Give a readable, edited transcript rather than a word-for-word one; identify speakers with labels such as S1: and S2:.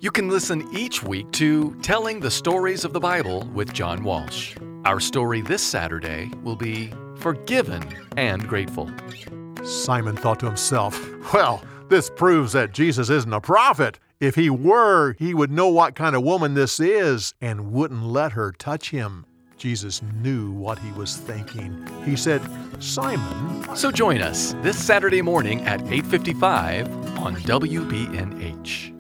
S1: You can listen each week to Telling the Stories of the Bible with John Walsh. Our story this Saturday will be Forgiven and Grateful.
S2: Simon thought to himself, well, this proves that Jesus isn't a prophet. If he were, he would know what kind of woman this is and wouldn't let her touch him. Jesus knew what he was thinking. He said, Simon.
S1: So join us this Saturday morning at 8:55 on WBNH.